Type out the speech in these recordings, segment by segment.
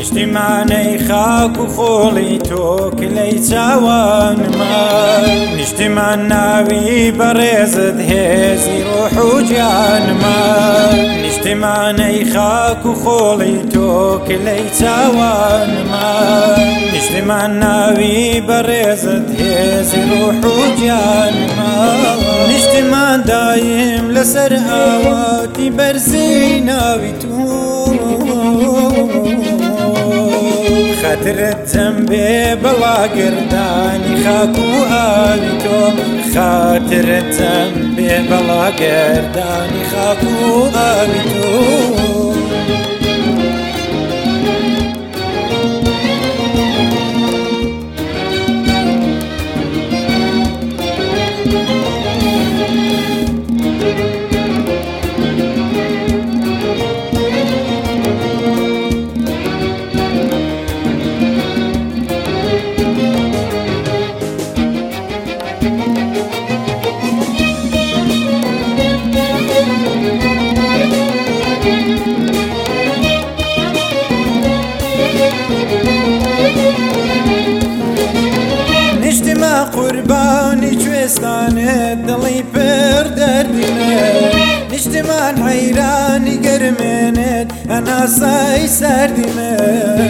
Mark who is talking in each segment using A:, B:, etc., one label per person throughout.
A: نیشتیمانەی خاک و خۆڵی تۆ کلەی چاوانمان نیشتیمان ناوی بەڕێزت هێزی ڕۆح و گیانمان نیشتیمانەی خاک و خۆڵی تۆ کلەی چاوانمان نیشتیمان ناوی بەڕێزت هێزی ڕۆح و گیانمان نیشتیمان دایم لەسەر ئاواتی بەرزی ناوی تۆ خاطرتم بێ بەڵاگردانی خاک و ئاوی تۆ خاطرتم بێ بەڵاگردانی خاک و ئاوی تۆ نیشتیمان قوربانی کوێستانت دڵی پڕ دەردیمێت نیشتیمان حەیرانی گەرمێنێت هەناسای سەردیمێت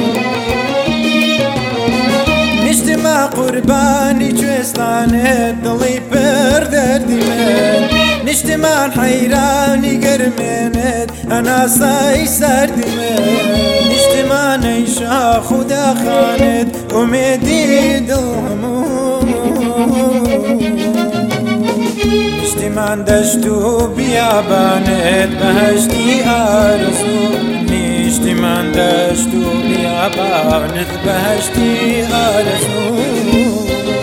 A: نیشتیمان قوربانی کوێستانت دڵی پڕ دەردیمێت نیشتیمان حەیرانی گەرمێنێت هەناسای سەردیمێت نیشتیمانەی شاخ و داخانێت ئومێدی دڵ هەموو نیشتیمان دەشت و بیابانێت بەهەشتی ئارزوو نیشتیمان دەشت و بیابانێت بەهەشتی ئارزوو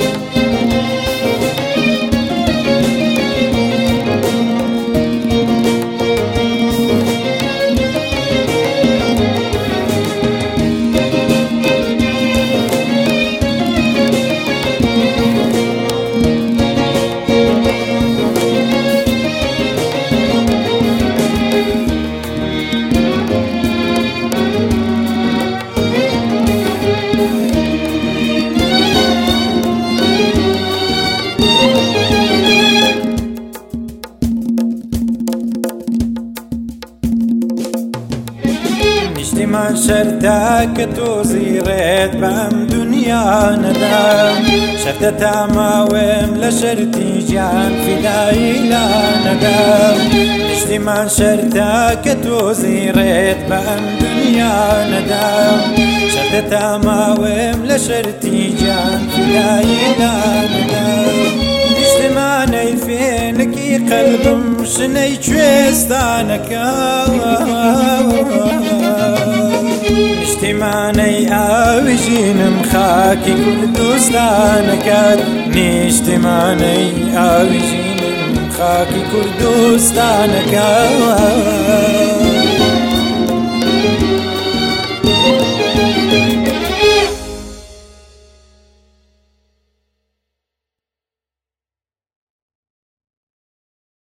A: نیشتیمان شەرتە کە تۆ زیڕێت بەم دنیا نەدام شەرتە تاماوێم لە شەرتی گیان فیدایی لا نەدام نیشتیمان شەرتە کە تۆ زیڕێت بەم دنیا نەدام شەرتە تاماوێم لە شەرتی گیان فیدایی لا نەدام نیشتیمانەی فێنکی قەلبم شنەی کوێستانەکە نیشتیمانەی ئاوی ژینم خاکی کوردستانەکەت نیشتیمانەی ئاوی ژینم خاکی کوردستانەکەت